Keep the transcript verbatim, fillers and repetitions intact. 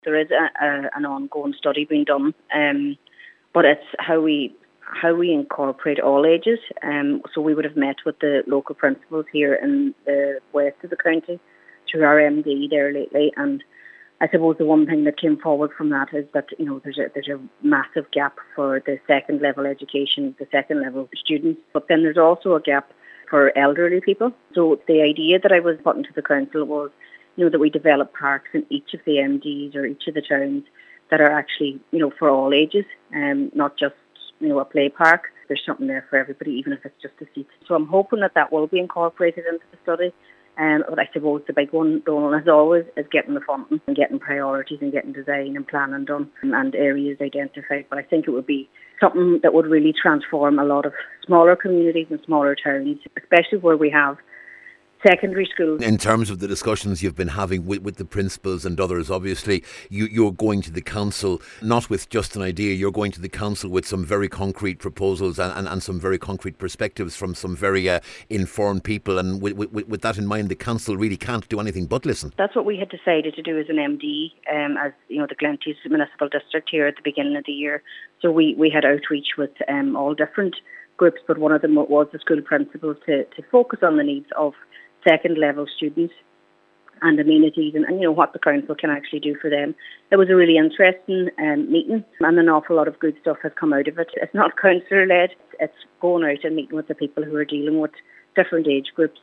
There is a, a, an ongoing study being done, um, but it's how we how we incorporate all ages. Um, so we would have met with the local principals here in the west of the county through our M D there lately, and I suppose the one thing that came forward from that is that, you know, there's a there's a massive gap for the second level education, the second level students, but then there's also a gap for elderly people. So the idea that I was putting to the council was, you know, that we develop parks in each of the M Ds or each of the towns that are actually, you know, for all ages, and um, not just, you know, a play park. There's something there for everybody, even if it's just a seat. So I'm hoping that that will be incorporated into the study. Um, but I suppose the big one, Donal, as always, is getting the funding and getting priorities and getting design and planning done and areas identified. But I think it would be something that would really transform a lot of smaller communities and smaller towns, especially where we have secondary schools. In terms of the discussions you've been having with, with the principals and others, obviously you, you're going to the council not with just an idea, you're going to the council with some very concrete proposals and, and, and some very concrete perspectives from some very uh, informed people, and with, with, with that in mind, the council really can't do anything but listen. That's what we had decided to do as an M D, um, as you know, the Glenties Municipal District here at the beginning of the year. So we, we had outreach with um, all different groups, but one of them was the school principals to, to focus on the needs of second level students and amenities and, and you know what the council can actually do for them. It was a really interesting um, meeting, and an awful lot of good stuff has come out of it. It's not councillor led, it's going out and meeting with the people who are dealing with different age groups